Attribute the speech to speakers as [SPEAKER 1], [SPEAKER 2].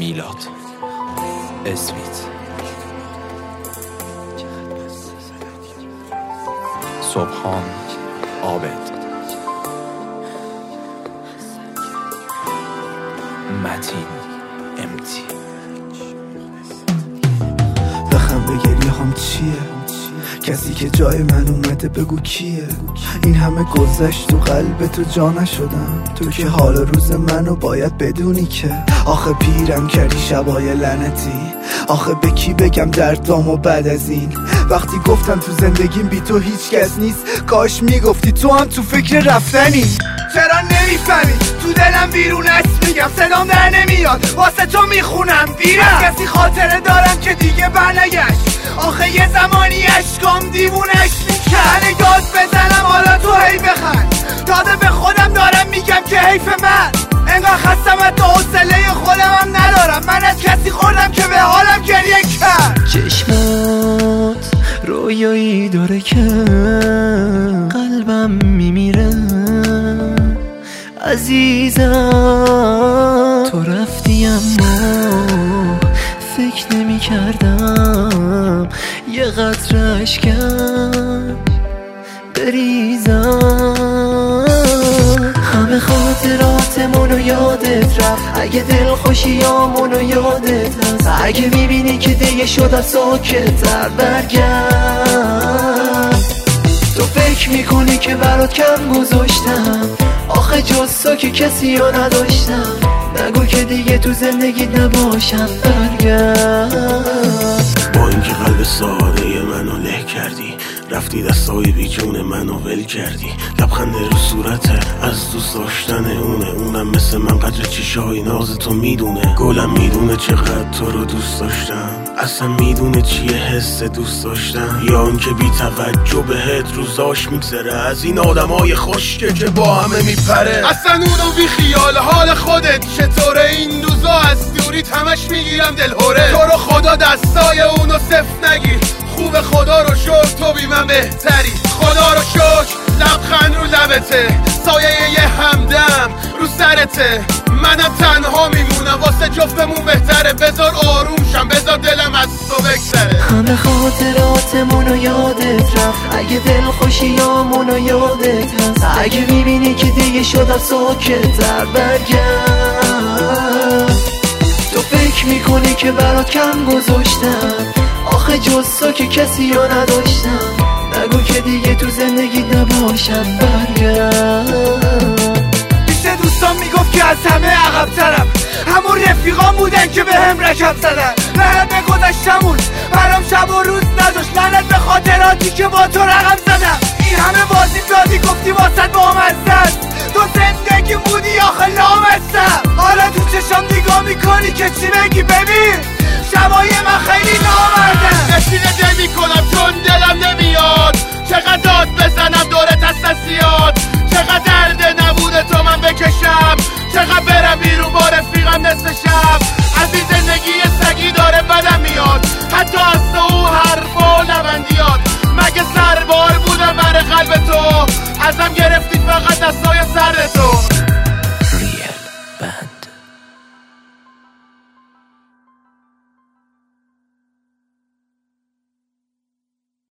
[SPEAKER 1] میلاد اسویت صبحان عابد متین امتی
[SPEAKER 2] بخم به گریه هم چیه؟ کسی که جای من اومده بگو کیه؟ این همه گذشت تو قلب تو جا نشدم، تو که حال روز منو باید بدونی که آخه پیرم کردی شبای لعنتی. آخه به کی بگم دردامو بعد از این؟ وقتی گفتم تو زندگیم بی تو هیچ کس نیست، کاش میگفتی تو هم تو فکر رفتنی. چرا نمیفهمی؟ تو دلم بیرون است میگم، صدام در نمیاد، واسه تو میخونم بیرم. کسی خاطره دارم که دیگه برنگشت، آخه یه زمانی عشقام دیوونش میکرد. داد بزنم حالا تو هی بخند، داده به خودم دارم میگم که حیف من، انگار خستم حتی حوصله خودم هم ندارم. من از کسی خوردم که به حالم گریه کرد.
[SPEAKER 3] چشمات رویایی داره که قلبم میمیره عزیزم. تو رفتی اما فکر نمی کردم یه قطره اشکم بریزم. همه خاطراتمونو یادت رفت، اگه دل خوشیامونو یادت هست، اگه میبینی که دیگه شدم ساکت‌تر برگرد. تو فکر میکنی که برات کم گذاشتم، آخه جز تو که کسی رو نداشتم. نگو که دیگه تو زندگی نباشم برگرد.
[SPEAKER 4] با اینکه قلب ساده منو له کردی، رفتی دستای بی جون منو ول کردی. لبخند رو صورته از دوست داشتن اونم مثل من قدر چشای ناز تو میدونه. گلم میدونه چقدر تو رو دوست داشتم، اصلا میدونه چیه حس دوست داشتم، یا اون که بی توجه بهت روزاش میگذره از این آدمای خشکه که با همه میپره. اصلا اونو بی خیال حال خودت چطوره؟ این روزا از دوریت همش میگیرم دلهوره. تو رو خدا دستای اونو صفر نگیر، خوب خدا رو شکر تو بی من بهتری. خدا رو شکر لبخند رو لبته، سایه یه همدم رو سرته. منم تنها میمونم واسه جفتمون بهتره. بذار آرومشم، بذار دلم از تو بگذره.
[SPEAKER 3] همه خاطراتمونو یادت رفت، اگه دل خوشیامونو یادت هست، اگه میبینی که دیگه شدم ساکت‌تر برگرد. تو فکر میکنی که برات کم گذاشتم، آخه جز تو که کسی رو نداشتم. نگو که دیگه تو زندگی نباشم برگرد.
[SPEAKER 2] بیشتر دوستان میگفت که از همه عقب‌ترم، همون رفیقان بودن که به هم رکب زدن. لعنت به گذشتمون برام شب و روز نداشت، لعنت به خاطراتی که با تو رقم زدم. این همه بازی دادی گفتی واسط بامزه است، تو زندگی بودی آخه لامصب. حالا تو چشام نگاه میکنی که چی بگی؟ ببین شبای من خیلی نامردم.
[SPEAKER 4] نشینه نمی کنم چون دلم نمیاد، چقدر داد بزنم دورت از دستیاد. چقدر درد نبوده تو من بکشم، چقدر برم بیرون با رفیقم نصف شب. از این زندگی سگی داره بدم میاد، حتی از تو حرفا لبندیات. مگه سربار بودم من قلب تو، ازم گرفتید فقط دستای سر تو.